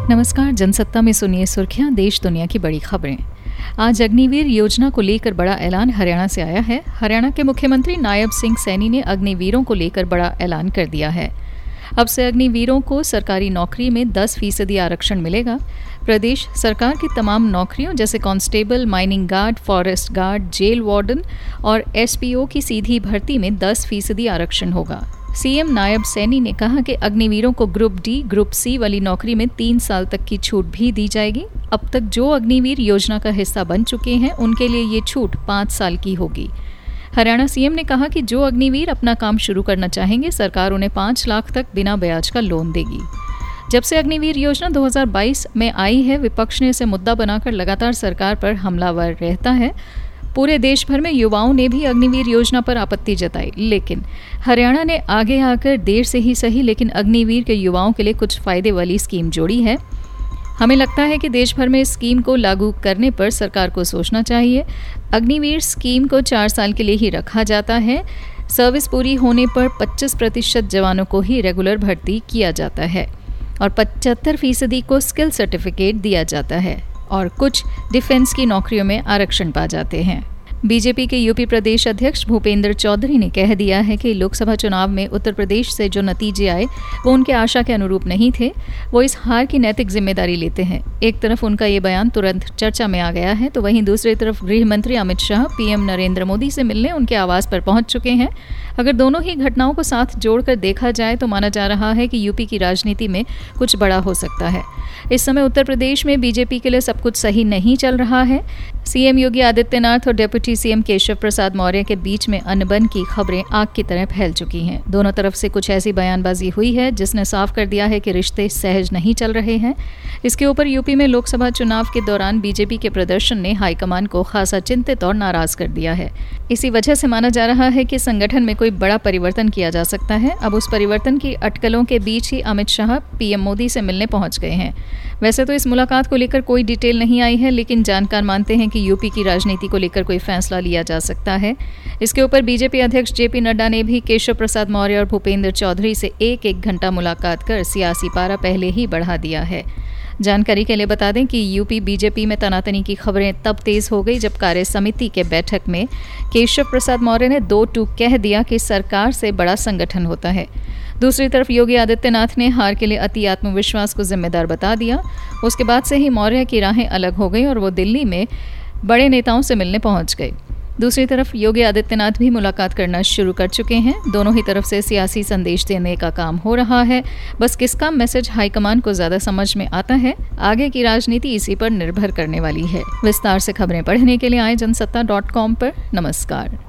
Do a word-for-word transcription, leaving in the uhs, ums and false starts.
नमस्कार, जनसत्ता में सुनिए सुर्खियां, देश दुनिया की बड़ी खबरें। आज अग्निवीर योजना को लेकर बड़ा ऐलान हरियाणा से आया है। हरियाणा के मुख्यमंत्री नायब सिंह सैनी ने अग्निवीरों को लेकर बड़ा ऐलान कर दिया है। अब से अग्निवीरों को सरकारी नौकरी में दस फीसदी आरक्षण मिलेगा। प्रदेश सरकार की तमाम नौकरियों जैसे constable, mining guard, forest guard, jail warden और एसपीओ की सीधी भर्ती में दस फीसदी आरक्षण होगा। सीएम नायब सैनी ने कहा कि अग्निवीरों को ग्रुप डी, ग्रुप सी वाली नौकरी में तीन साल तक की छूट भी दी जाएगी। अब तक जो अग्निवीर योजना का हिस्सा बन चुके हैं उनके लिए ये छूट पाँच साल की होगी। हरियाणा सीएम ने कहा कि जो अग्निवीर अपना काम शुरू करना चाहेंगे, सरकार उन्हें पाँच लाख तक बिना ब्याज का लोन देगी। जब से अग्निवीर योजना दो हज़ार बाईस में आई है, विपक्ष ने इसे मुद्दा बनाकर लगातार सरकार पर हमलावर रहता है। पूरे देश भर में युवाओं ने भी अग्निवीर योजना पर आपत्ति जताई, लेकिन हरियाणा ने आगे आकर देर से ही सही लेकिन अग्निवीर के युवाओं के लिए कुछ फायदे वाली स्कीम जोड़ी है। हमें लगता है कि देश भर में इस स्कीम को लागू करने पर सरकार को सोचना चाहिए। अग्निवीर स्कीम को चार साल के लिए ही रखा जाता है। सर्विस पूरी होने पर पच्चीस प्रतिशत जवानों को ही रेगुलर भर्ती किया जाता है और पचहत्तर फीसदी को स्किल सर्टिफिकेट दिया जाता है और कुछ डिफेंस की नौकरियों में आरक्षण पा जाते हैं। बीजेपी के यूपी प्रदेश अध्यक्ष भूपेंद्र चौधरी ने कह दिया है कि लोकसभा चुनाव में उत्तर प्रदेश से जो नतीजे आए वो उनके आशा के अनुरूप नहीं थे। वो इस हार की नैतिक जिम्मेदारी लेते हैं। एक तरफ उनका ये बयान तुरंत चर्चा में आ गया है, तो वहीं दूसरी तरफ गृह मंत्री अमित शाह पीएम नरेंद्र मोदी से मिलने उनके आवास पर पहुंच चुके हैं। अगर दोनों ही घटनाओं को साथ जोड़कर देखा जाए तो माना जा रहा है कि यूपी की राजनीति में कुछ बड़ा हो सकता है। इस समय उत्तर प्रदेश में बीजेपी के लिए सब कुछ सही नहीं चल रहा है। सीएम योगी आदित्यनाथ और डिप्टी सीएम केशव प्रसाद मौर्य के बीच में अनबन की खबरें आग की तरह फैल चुकी हैं। दोनों तरफ से कुछ ऐसी बयानबाजी हुई है जिसने साफ कर दिया है कि रिश्ते सहज नहीं चल रहे हैं। इसके ऊपर यूपी में लोकसभा चुनाव के दौरान बीजेपी के प्रदर्शन ने हाईकमान को खासा चिंतित और नाराज कर दिया है। इसी वजह से माना जा रहा है कि संगठन में कोई बड़ा परिवर्तन किया जा सकता है। अब उस परिवर्तन की अटकलों के बीच ही अमित शाह पीएम मोदी से मिलने पहुंच गए हैं। वैसे तो इस मुलाकात को लेकर कोई डिटेल नहीं आई है, लेकिन जानकार मानते हैं कि यूपी की राजनीति को लेकर कोई फैसला लिया जा सकता है। इसके ऊपर बीजेपी अध्यक्ष जेपी नड्डा ने भी केशव प्रसाद मौर्य और भूपेंद्र चौधरी से एक एक घंटा मुलाकात कर सियासी पारा पहले ही बढ़ा दिया है। जानकारी के लिए बता दें कि यूपी बीजेपी में तनातनी की खबरें तब तेज हो गई जब कार्य समिति के बैठक में केशव प्रसाद मौर्य ने दो टूक कह दिया कि सरकार से बड़ा संगठन होता है। दूसरी तरफ योगी आदित्यनाथ ने हार के लिए अति आत्मविश्वास को जिम्मेदार बता दिया। उसके बाद से ही मौर्य की राहें अलग हो गई और वो दिल्ली में बड़े नेताओं से मिलने पहुंच गए। दूसरी तरफ योगी आदित्यनाथ भी मुलाकात करना शुरू कर चुके हैं। दोनों ही तरफ से सियासी संदेश देने का काम हो रहा है। बस किसका मैसेज हाईकमान को ज़्यादा समझ में आता है, आगे की राजनीति इसी पर निर्भर करने वाली है। विस्तार से खबरें पढ़ने के लिए आए जनसत्ता डॉट कॉम पर। नमस्कार।